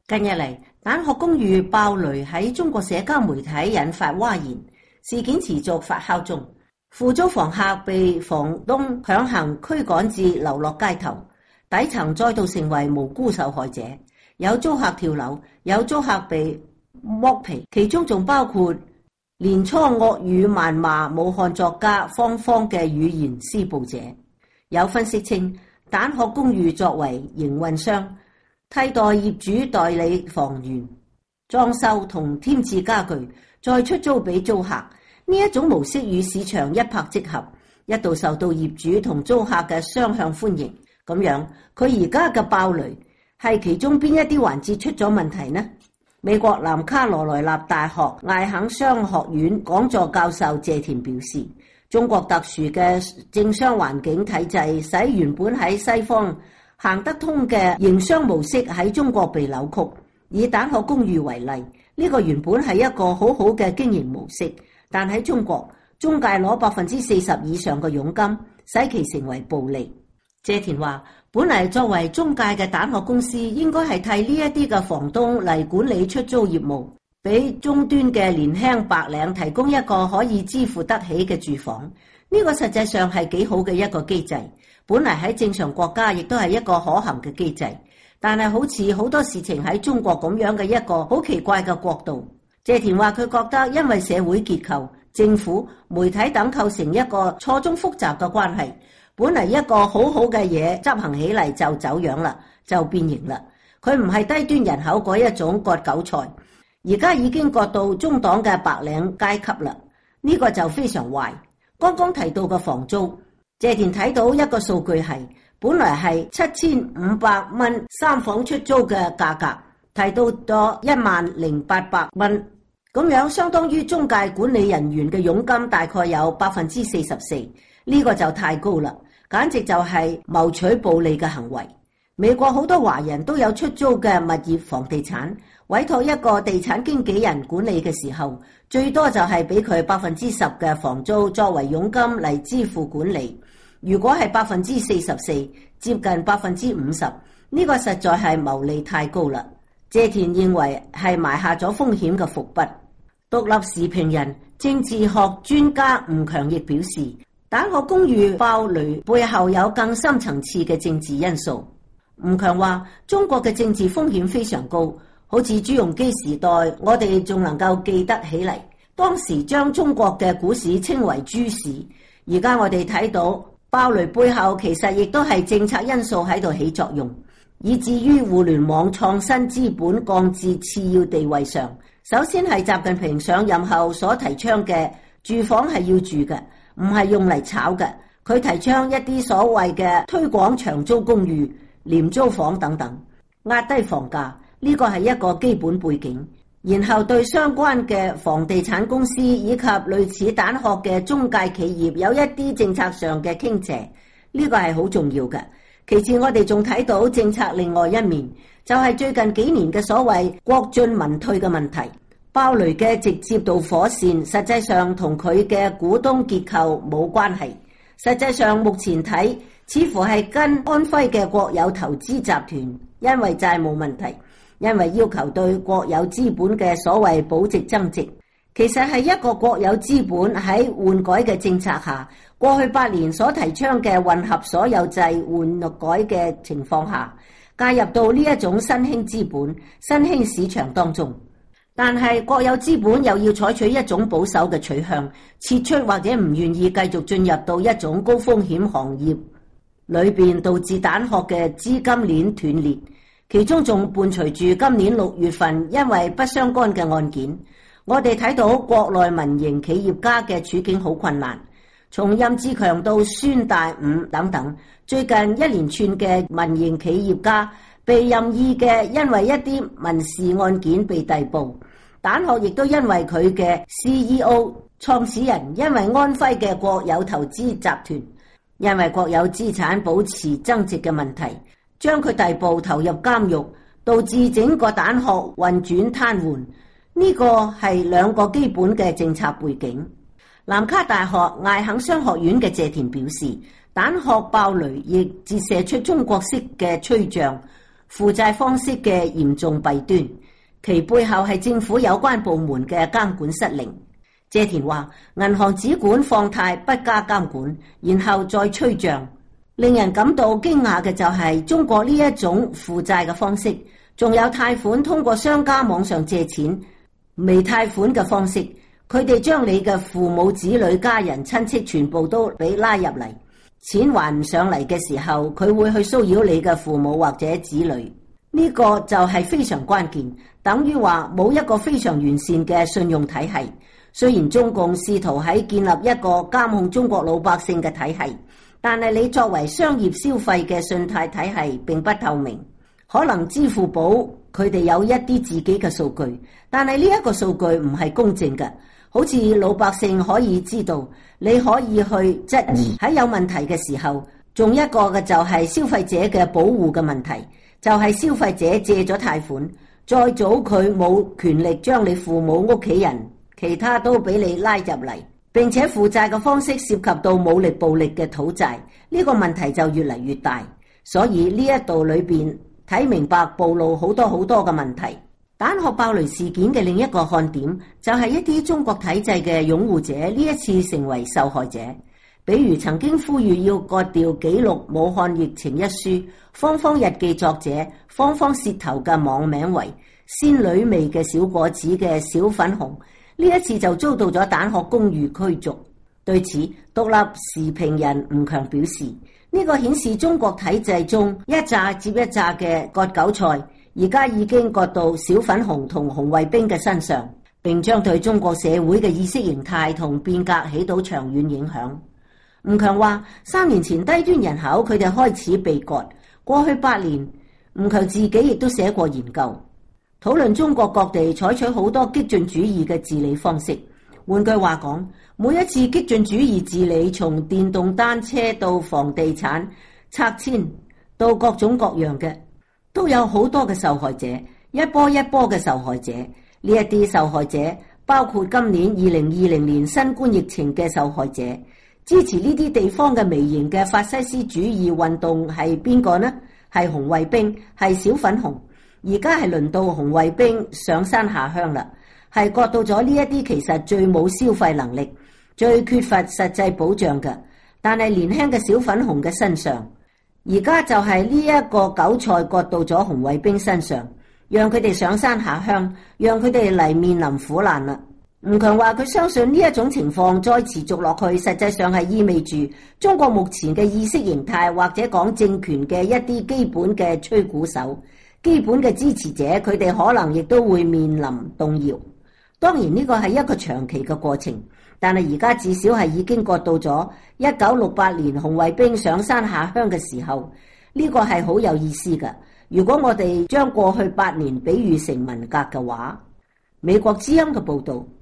近日嚟，蛋殼公寓爆雷喺中國社交媒體引發譁然，事件持續發酵中。付租房客被房東強行驅趕至流落街頭，底層再度成為無辜受害者。有租客跳樓，有租客被剝皮，其中仲包括年初惡語謾罵武漢作家方方嘅語言施暴者。有分析稱，蛋殼公寓作為營運商，替代業主代理房源、裝修同添置家具，再出租俾租客。呢一種模式與市場一拍即合，一度受到業主同租客嘅雙向歡迎。咁樣，佢而家嘅爆雷係其中邊一啲環節出咗問題呢？美國南卡羅來納大學艾肯商學院講座教授謝田表示，中國特殊嘅政商環境體制使原本喺西方行得通嘅營商模式喺中國被扭曲。以蛋殼公寓為例，呢個原本係一個好好嘅經營模式，但喺中國，中介攞40%以上嘅佣金，使其成為暴利。謝田話，本嚟作為中介嘅蛋殼公司應該係替呢一啲嘅房東嚟管理出租業務，俾終端嘅年輕白領提供一個可以支付得起嘅住房。呢個實際上係幾好嘅一個機制，本嚟喺正常國家亦都係一個可行嘅機制。但係好似好多事情喺中國咁樣嘅一個好奇怪嘅國度。謝田話佢覺得因為社會結構、政府、媒體等構成一個錯綜複雜嘅關係，本嚟一個好好嘅嘢執行起嚟就走樣啦，就變形啦。佢唔係低端人口嗰一種割韭菜，而家已經割到中檔嘅白領階級啦。呢個就非常壞。剛剛提到嘅房租，謝田睇到一個數據係，本來係7500蚊三房出租嘅價格，提到咗10800蚊，咁樣相當於中介管理人員嘅佣金大概有44%，呢個就太高啦，簡直就係謀取暴利嘅行為。美國好多華人都有出租嘅物業房地產，委託一個地產經紀人管理嘅時候，最多就係俾佢10%嘅房租作為佣金嚟支付管理。如果係44%，接近50%，呢個實在係牟利太高啦。謝田認為係埋下咗風險嘅伏筆。獨立時評人、政治學專家吳強亦表示，蛋殼公寓爆雷背後有更深層次嘅政治因素。吳強話，中國嘅政治風險非常高，好似朱鎔基時代，我哋仲能夠記得起嚟，當時將中國嘅股市稱為豬市。而家我哋睇到爆雷背後其實亦都係政策因素喺度起作用，以至於互聯網創新資本降至次要地位上。首先係習近平上任後所提倡嘅住房係要住嘅，唔係用嚟炒嘅。佢提倡一啲所謂嘅推廣長租公寓、廉租房等等，壓低房價，呢個係一個基本背景。然後對相關嘅房地產公司以及類似蛋殼嘅中介企業有一啲政策上嘅傾斜，呢個係好重要嘅。其次，我哋仲睇到政策另外一面，就係最近幾年嘅所謂國進民退嘅問題。爆雷嘅直接導火線實際上同佢嘅股東結構冇關係。實際上目前睇似乎係跟安徽嘅國有投資集團因為債務問題，因為要求對國有資本嘅所謂保值增值，其實係一個國有資本喺換改嘅政策下，過去8年所提倡嘅混合所有制換改嘅情況下，介入到呢一種新興資本、新興市場當中。但係國有資本又要採取一種保守嘅取向，撤出或者唔願意繼續進入到一種高風險行業裏邊，導致蛋殼嘅資金鏈斷裂。其中仲伴隨住今年6月份因為不相干嘅案件，我哋睇到國內民營企業家嘅處境好困難，從任志強到孫大午等等，最近一連串嘅民營企業家被任意嘅因為一啲民事案件被逮捕。蛋殼亦都因為佢嘅 CEO 創始人因為安徽嘅國有投資集團因為國有資產保持增值嘅問題，將佢逮捕投入監獄，導致整個蛋殼運轉癱瘓。呢個係兩個基本嘅政策背景。南卡大學艾肯商學院嘅謝田表示，蛋殼爆雷亦折射出中國式嘅吹脹， 負債方式嘅嚴重弊端，其背後係政府有關部門嘅監管失靈。謝田話，銀行只管放貸不加監管，然後再催賬。令人感到驚訝嘅就係中國呢一種負債嘅方式，仲有貸款通過商家網上借錢、微貸款嘅方式，佢哋將你嘅父母、子女、家人、親戚全部都俾拉入嚟，錢還唔上嚟嘅時候，佢會去騷擾你嘅父母或者子女。呢個就係非常關鍵，等於話冇一個非常完善嘅信用體系。雖然中共試圖喺建立一個監控中國老百姓嘅體系，但係你作為商業消費嘅信貸體系並不透明。可能支付寶佢哋有一啲自己嘅數據，但係呢一個數據唔係公正嘅，好似老百姓可以知道，你可以去質疑喺有問題嘅時候。仲一個嘅就係消費者嘅保護嘅問題，就係消費者借咗貸款，再早佢冇權力將你父母、屋企人其他都俾你拉入嚟，並且負債嘅方式涉及到武力暴力嘅討債，呢個問題就越嚟越大。所以呢一度裏邊睇明白暴露好多嘅問題。蛋殼爆雷事件嘅另一個看點就係一啲中國體制嘅擁護者呢一次成為受害者。比如曾經呼籲要割掉記錄武漢疫情一書，方方日記作者方方舌頭嘅網名為仙女味嘅小果子嘅小粉紅，呢一次就遭到咗蛋殼公寓驅逐。對此，獨立時評人吳強表示，呢個顯示中國體制中一紮接一紮嘅割韭菜，而家已經割到小粉紅同紅衛兵嘅身上，並將對中國社會嘅意識形態同變革起到長遠影響。吳強話，3年前低端人口佢哋開始被割，過去8年，吳強自己亦都寫過研究，討論中國各地採取好多激進主義嘅治理方式。換句話講，每一次激進主義治理，從電動單車到房地產拆遷到各種各樣嘅，都有好多嘅受害者，一波一波嘅受害者。呢一啲受害者包括今年2020年新冠疫情嘅受害者。支持呢啲地方嘅微型嘅法西斯主義運動係邊個呢？係紅衛兵，係小粉紅。而家係輪到紅衛兵上山下鄉啦，係割到咗呢一啲其實最冇消費能力、最缺乏實際保障嘅，但係年輕嘅小粉紅嘅身上。而家就係呢一個韭菜割到咗紅衛兵身上，讓佢哋上山下鄉，讓佢哋嚟面臨苦難啦。吳強話佢相信呢一種情況再持續落去，實際上係意味住中國目前嘅意識形態或者講政權嘅一啲基本嘅吹鼓手、基本嘅支持者，佢哋可能亦都會面臨動搖。當然呢個係一個長期嘅過程，但係而家至少係已經割到咗1968年紅衛兵上山下鄉嘅時候，呢個係好有意思㗎。如果我哋將過去8年比喻成文革嘅話，美國之音嘅報道。